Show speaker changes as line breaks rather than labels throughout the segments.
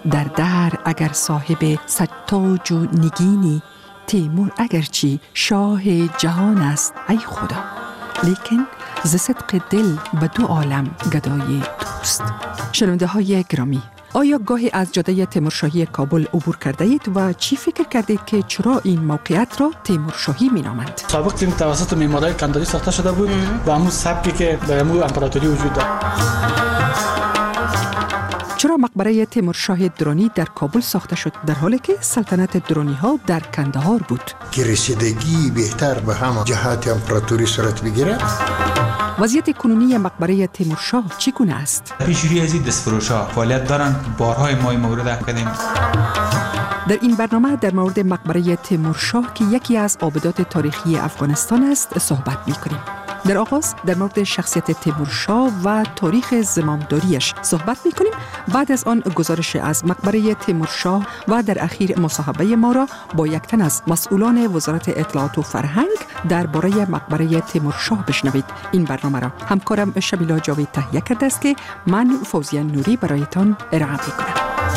در اگر صاحب ستاج و نگینی، تیمور اگرچی شاه جهان است ای خدا، لیکن ز صدق دل به دو عالم گدای توست. شنونده های گرامی، آیا گاهی از جاده تیمورشاهی کابل عبور کرده اید و چی فکر کردید که چرا این موقعیت را تیمورشاهی می نامند؟
سابق تیم توسط معمارای کنداری ساخته شده بود و همون سبکی که در همون امپراتوری وجود داشت.
چرا مقبره تیمورشاه درانی در کابل ساخته شد در حالی که سلطنت درانی ها در کندهار بود؟
که رسیدگی بهتر به همه جهات امپراتوری صورت بگیرد.
وضعیت کنونی مقبره تیمورشاه چگونه است؟
پیشروی از دستفروشا فعالیت دارند، بارهای ما مورد کردیم.
در این برنامه در مورد مقبره تیمورشاه که یکی از آبدات تاریخی افغانستان است صحبت می‌کنیم. در آغاز در مورد شخصیت تیمورشاه و تاریخ زمامداریش صحبت می‌کنیم. بعد از آن گزارش از مقبره تیمورشاه و در اخیر مصاحبه ما را با یک تن از مسئولان وزارت اطلاعات و فرهنگ درباره مقبره تیمورشاه بشنوید. این برنامه را همکارم شمیلا جاوید تهیه کرده است که من فوزیه نوری برایتان ارائه می‌کنم.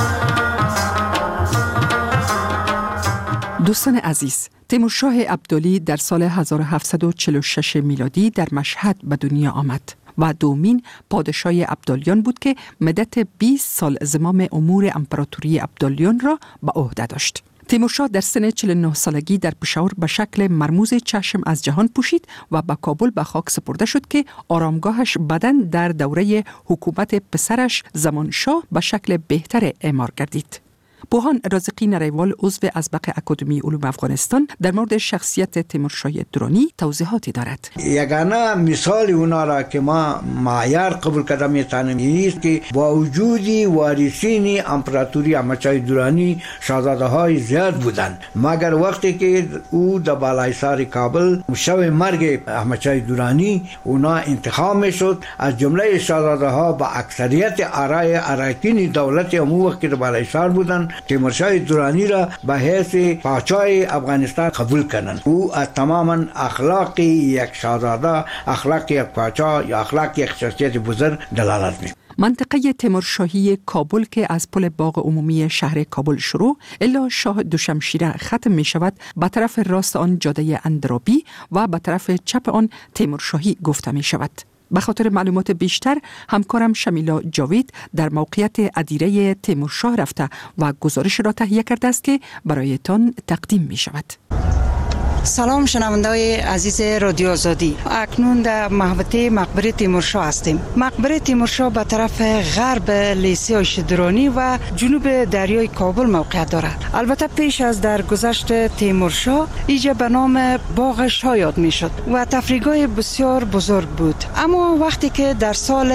دوستان عزیز، تیمورشاه ابدالی در سال 1746 میلادی در مشهد به دنیا آمد و دومین پادشاه ابدالیان بود که مدت 20 سال زمام امور امپراتوری ابدالیان را به عهده داشت. تیمورشاه در سن 49 سالگی در پشاور به شکل مرموز چشم از جهان پوشید و به کابل به خاک سپرده شد که آرامگاهش بعداً در دوره حکومت پسرش زمانشاه به شکل بهتر اعمار گردید. بوهان رازقی نریوال عضو ازبق اکادمی علوم افغانستان در مورد شخصیت تیمورشاه درانی توضیحاتی دارد.
یگانه مثال اونا را که ما معیار قبول کرده میتونیم است که با وجود وارثین امپراتوری احمدشاه درانی شاهزاده های زیاد بودند، مگر وقتی که او در بالای سر کابل شب مرگ احمدشاه درانی اونا انتخاب میشد، از جمله شاهزاده ها با اکثریت آرای اراکین دولت امو وقت در بالای سر بودند، تیمورشاه درانی را به حیث پادشاه افغانستان قبول کردند. او از تماما اخلاق یک شاهزاده، اخلاق یک پادشاه یا اخلاق یک شخصیت بزرگ دلالت می‌کند.
منطقه تیمورشاهی کابل که از پل باغ عمومی شهر کابل شروع الا شاه دوشمشیره ختم می شود، به طرف راست آن جاده اندرابی و به طرف چپ آن تیمورشاهی گفته می شود. به خاطر معلومات بیشتر همکارم شمیلا جاوید در موقعیت ادیره تیمورشاه رفته و گزارش را تهیه کرده است که برایتان تقدیم می شود.
سلام شنونده‌های عزیز رادیو آزادی، اکنون در محوطه مقبره تیمورشاه هستیم. مقبره تیمورشاه به طرف غرب لیسه شدرانی و جنوب دریای کابل موقعیت دارد. البته پیش از درگذشت تیمورشاه اینجا به نام باغ شاه یاد میشد و تفریحگاه بسیار بزرگ بود، اما وقتی که در سال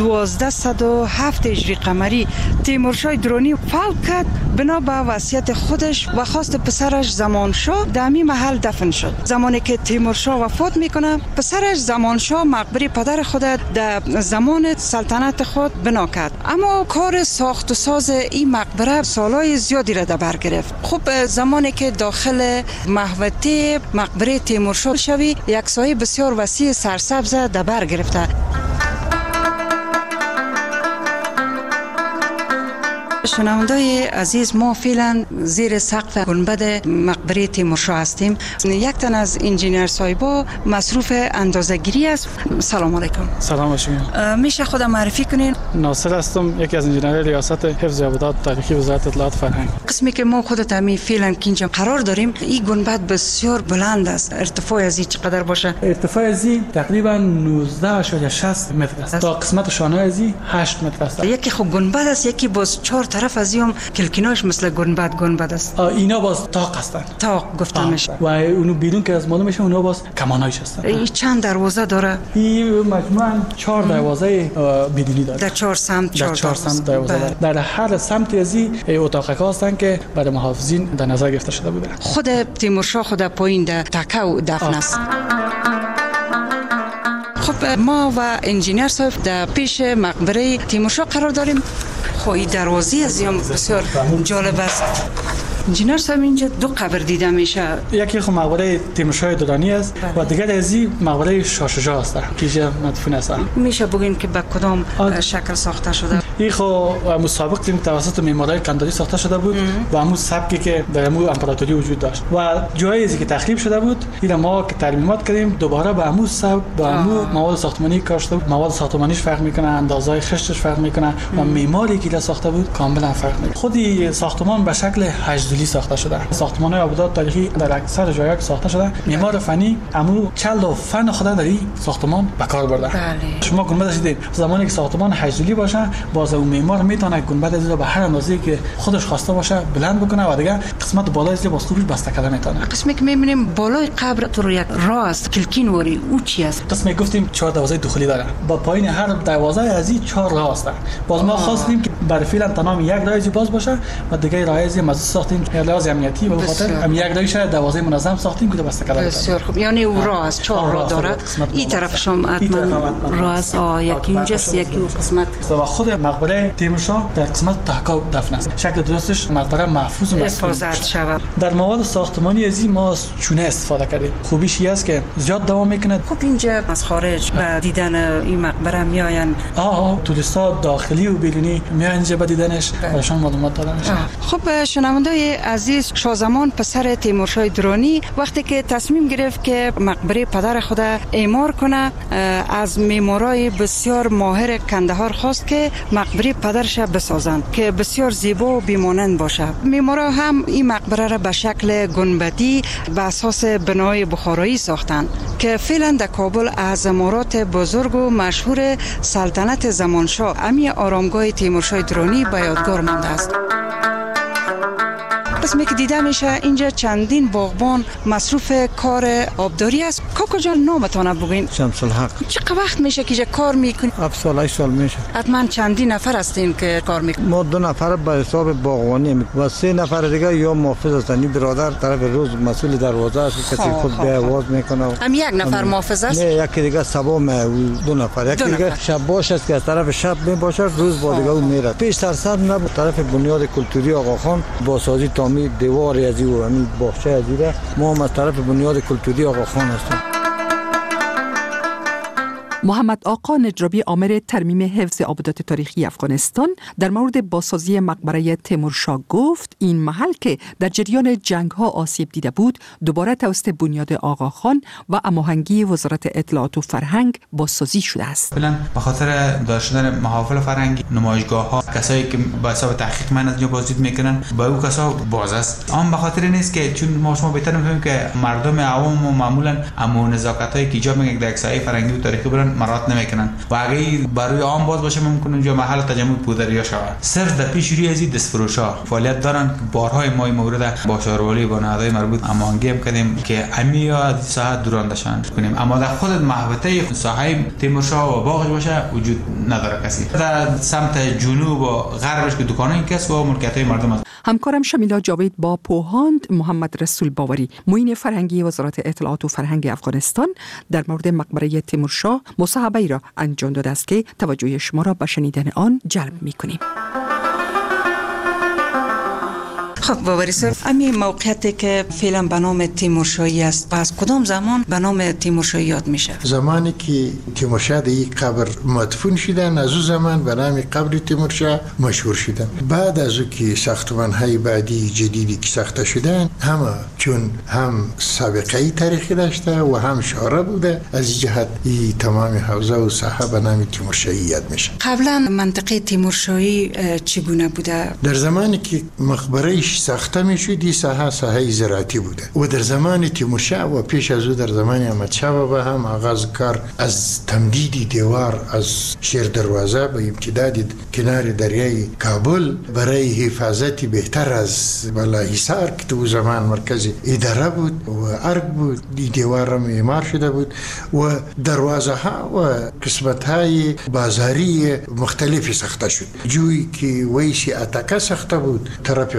1207 هجری قمری تیمورشاه درانی فوت کرد، بنا به وصیت خودش و خواست پسرش زمانشاه در همین محل دفن شد. زمانی که تیمورشاه وفات میکنه، پسرش زمانشاه مقبره پدر خود در زمان سلطنت خود بنا کرد، اما کار ساخت و ساز این مقبره سالهای زیادی را در بر گرفت. خب زمانی که داخل محوطه مقبره تیمورشاه شوی، یک سایه بسیار وسیع سرسبز در بر گرفته. شنونده‌های عزیز، ما فعلا زیر سقف گنبد مقبره تیمورشاه هستیم. یک تن از انجینیر صاحبا مصروف اندازه‌گیری است. سلام علیکم.
سلام شما.
میشه خودم معرفی کنین؟
ناصر هستم، یکی از انجینرهای ریاست حفظ آبادات تاریخی وزارت اطلاعات فرهنگ.
قسمی که ما خودت همین فعلا که اینجا قرار داریم، این گنبد بسیار بلند است. ارتفاع از این چقدر باشه؟
ارتفاع از این تقریبا 19.60 متر است. تا قسمت شانه از این 8 متر است.
یکی خب گنبد است، یکی باز 4 طرف از این کلکیناش مثل گنبد است.
اینا باز تاق هستند.
تاق گفته میشه.
و اونو بیرون که از معلوم میشه اونا باز کمانایش هستند.
این چند دروازه داره؟
این مجموعاً 4 دروازه بدونی داره.
در 4 سمت 4
سمت دروازه داره. در هر سمت از این اتاق‌ها هستند که برای محافظین در نظر گرفته شده بوده.
خود تیمورشاه خود پایین در تکه و دفن است. خب ما و انجینیر صاحب در پیش مقبره تیمورشاه قرار داریم. خب این دروازه از این بسیار جالب است. انجینیر صاحب اینجا 2 قبر دیده میشه.
یکی خب مقبره تیمورشاه درانی است و دیگر از این مقبره شاه شجاع است که اینجا مدفون است.
میشه بگین که به کدام شکل ساخته شده؟
این خو مسابقه توسط معمارای کنداری ساخته شده بود و همون سبکی که در همون امپراتوری وجود داشت و جایی که تخریب شده بود این ما که ترمیمات کردیم دوباره به همون سبک با همون مواد ساختمانی کار شده. مواد ساختمانیش فرق میکنه، اندازهای خشتش فرق میکنه و معماری که ساخته بود کاملا فرق میکنه. خودی ساختمان به شکل هشدلی ساخته شده. ساختمان‌های آبادات تاریخی در اکثر جاها ساخته شده معمار فنی همون چل و فن خود در این ساختمان به کار برده. شما گنبدش دیدید زمانی که ساختمان هشدلی باشه باز اون معمار میتونه گنبد از رو به هر اندازه‌ای که خودش خواسته باشه بلند بکنه و دیگه قسمت بالای از باز خوبش بسته کردن میتونه.
قسمی که میبینیم بالای قبر تو یک راست کلکین وری او چی است؟
قسمی گفتیم 4 دروازه داخلی داره. با پایین هر دروازه از این 4 راه است. باز ما خواستیم که برای فعلا تمام یک راه باز باشه و دیگه راه از مزه ساختیم لازم امنیتی به خاطر هم یک راهش دروازه منظم ساختیم که بسته کردن.
بسیار خوب. یعنی او راه است 4 راه داره. این طرفش هم راه است یکی اینجاست یکی اون قسمت.
و خود مقبره تیمورشاه در قسمت تحقا دفن است. شکل درستش مقبره محفوظ و
حفاظت شود.
در مواد ساختمانی از این ما چونه استفاده کردیم. خوبیش این است که زیاد دوام میکنه.
خب اینجا از خارج به دیدن این مقبره میآیند.
توریستا داخلی و بیرونی میآیند اینجا به دیدنش براشون معلومات داده میشه.
خب شنونده‌های عزیز، شاهزمان پسر تیمورشاه درانی وقتی که تصمیم گرفت که مقبره پدر خود اعمار کنه از معمارای بسیار ماهر کندهار خواست که مقبره پدرش بسازند که بسیار زیبا و بی‌مانند باشه. معمارا هم این مقبره را به شکل گنبدی به اساس بنای بخارایی ساختند که فعلا در کابل از عمارات بزرگ و مشهور سلطنت زمانشاه امی آرامگاه تیمورشاه درانی به یادگار مانده است. قسمی که دیده میشه اینجا چندین باغبان مصروف کار آبداری است. کاکا جان نامتونه بگین؟
شمس الحق.
چقدر وقت میشه که کار میکنی؟
7 سال 8 سال میشه.
حتما چندین نفر هستین که کار میکنین؟
ما 2 نفر به حساب باغبانی میکنیم و 3 نفر دیگه یا محافظ هستن. این برادر طرف روز مسئول دروازه است، کسی خود به آواز میکنه.
هم یک نفر محافظ است؟
نه، یکی دیگه صبح 2 نفر. یکی دیگه شب باش است که از طرف شب میباشه، روز با دیگه میره. پیش سرسد نبود طرف بنیاد کلتوری آقا خان با سازی تعمیر دیوار ازی و همین باغچه ازی را ما هم از طرف بنیاد کلتوری آقا خان هستیم.
محمد آقا نجرابی آمر ترمیم حفظ آبادات تاریخی افغانستان در مورد بازسازی مقبره تیمورشاه گفت این محل که در جریان جنگ‌ها آسیب دیده بود دوباره توسط بنیاد آقا خان و هماهنگی وزارت اطلاعات و فرهنگ بازسازی شده است.
فعلا به خاطر داشتن محافل فرهنگی، نمایشگاه‌ها، کسایی که با حساب تحقیق من از اینجا بازدید میکنن با او کسا باز است. آن به خاطر نیست که چون ما شما بهتر می‌فهمیم که مردم عوام و معمولا امو نزاکتایی که ایجاب میکنه در اکسای فرهنگی و تاریخی برن مرات نمیکنن و اگه برای عام باز باشه ممکنه اونجا محل تجمع پودریا شود. صرف در پیش روی ازی دستفروشا فعالیت دارن. بارهای ما این مورد با شاروالی با نهادهای مربوط هماهنگی کردیم که امیا از ساحت دوران کنیم، اما در خود محوطه ساحه تیمورشاه و باغش باشه وجود نداره کسی. در سمت جنوب و غربش که دکانای کس و ملکیت‌های مردم است.
همکارم شمیلا جاوید با پوهاند محمد رسول باوری معین فرهنگی وزارت اطلاعات و فرهنگ افغانستان در مورد مقبره تیمورشاه مصاحبه‌ای را انجام داده است که توجه شما را به شنیدن آن جلب می‌کنیم.
خب باوری صاحب، همین موقعیتی که فعلا به نام تیمورشاهی است از کدام زمان به نام تیمورشاهی یاد میشه؟
زمانی که تیمورشاه در این قبر مدفون شدن از اون زمان به نام قبر تیمورشاه مشهور شدن. بعد از اون که ساختمان‌های بعدی جدیدی که ساخته شدن همه چون هم سابقه تاریخی داشته و هم شهره بوده از جهت این تمام حوزه و ساحه به نام تیمورشاهی یاد میشه.
قبلا منطقه تیمورشاهی چگونه بوده؟
در زمانی که مقبره ساخته میشد این ساحه زراعتی بوده و در زمان تیمورشاه و پیش از او در زمان احمدشاه بابا هم آغاز کار از تمدید دیوار از شیر دروازه به امتداد کنار دریای کابل برای حفاظت بهتر از بالاحصار که تو زمان مرکز اداره بود و ارگ بود. این دیوار هم اعمار شده بود و دروازه ها و قسمت های بازاری مختلفی ساخته شد. جوی که ویسی اتاکا ساخته بود طرف غربی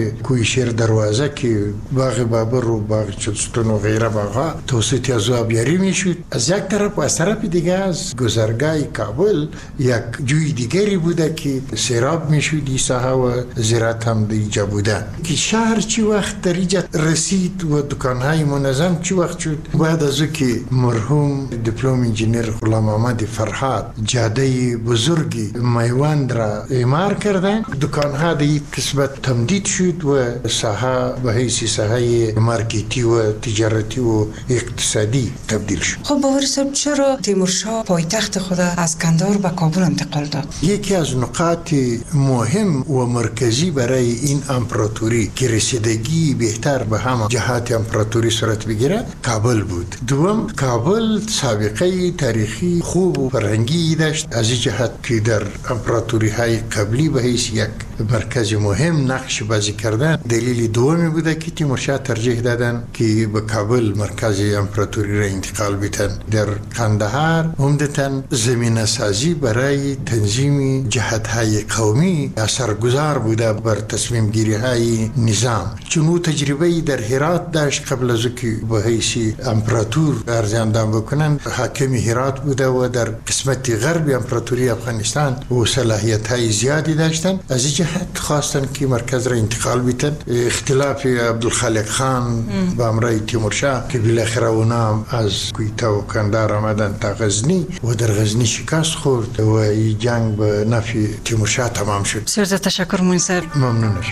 کوی شیر دروازه که باغ بابر و باغ چلستون و غیره باغا توسط از آبیاری میشد. از یک طرف و از طرف دیگه از گذرگاه کابل یک جوی دیگری بوده که سیراب میشد این ساحه و زراعت هم دیجا بوده که شهر چی وقت در اینجا رسید و دکانهای منظم چی وقت شد بعد از او که مرحوم دیپلم انجینیر غلام محمد فرهاد جاده بزرگی میوند را اعمار کردن، دکانها در این قسمت تمدید شد و ساحه به حیث ساحه مارکتی و تجارتی و اقتصادی تبدیل شد.
خب باوری صاحب چرا تیمورشاه پایتخت خود از کندهار به کابل انتقال داد؟
یکی از نقاط مهم و مرکزی برای این امپراتوری که رسیدگی بهتر به همه جهات امپراتوری صورت بگیرد کابل بود. دوم کابل سابقه تاریخی خوب و فرهنگی داشت از این جهت که در امپراتوری های قبلی به حیث یک مرکز مهم نقش بازی کردن. دلیل دومی بوده که تیمورشاه ترجیح دادن که به کابل مرکز امپراتوری را انتقال بدن. در قندهار عمدتاً زمینه سازی برای تنظیم جهت های قومی اثرگذار بوده بر تصمیم گیری های نظام، چون او تجربه در هرات داشت قبل از که به حیث امپراتور عرض اندام بکنن. حاکم هرات بوده و در قسمت غرب امپراتوری افغانستان و صلاحیت های زیادی داشتن. از این جهت خواستن که مرکز را انتقال بدن. اختلاف عبدالخالق خان با امرای تیمورشاه که بالاخره اونا از کویتا و کندهار آمدن تا غزنی و در غزنی شکست خورد و این جنگ به نفع تیمورشاه تمام شد.
بسیار تشکر منصر.
ممنونش.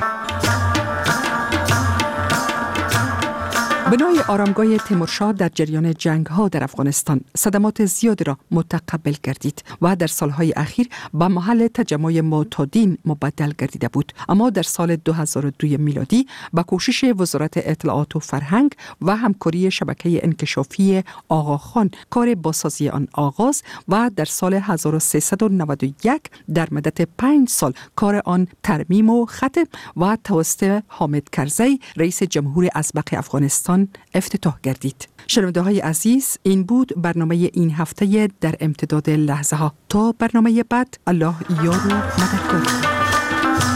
بنای آرامگاه تیمورشاه در جریان جنگ‌ها در افغانستان صدمات زیادی را متقبل گردید و در سالهای اخیر به محل تجمع معتادین مبدل گردیده بود. اما در سال 2002 میلادی با کوشش وزارت اطلاعات و فرهنگ و همکاری شبکه انکشافی آقاخان کار بازسازی آن آغاز و در سال 1391 در مدت 5 سال کار آن ترمیم و ختم و توسط حامد کرزی رئیس جمهور اسبق افغانستان افتتاح گردید. شنونده های عزیز، این بود برنامه این هفته در امتداد لحظه ها. تا برنامه بعد، الله یار و مددگار.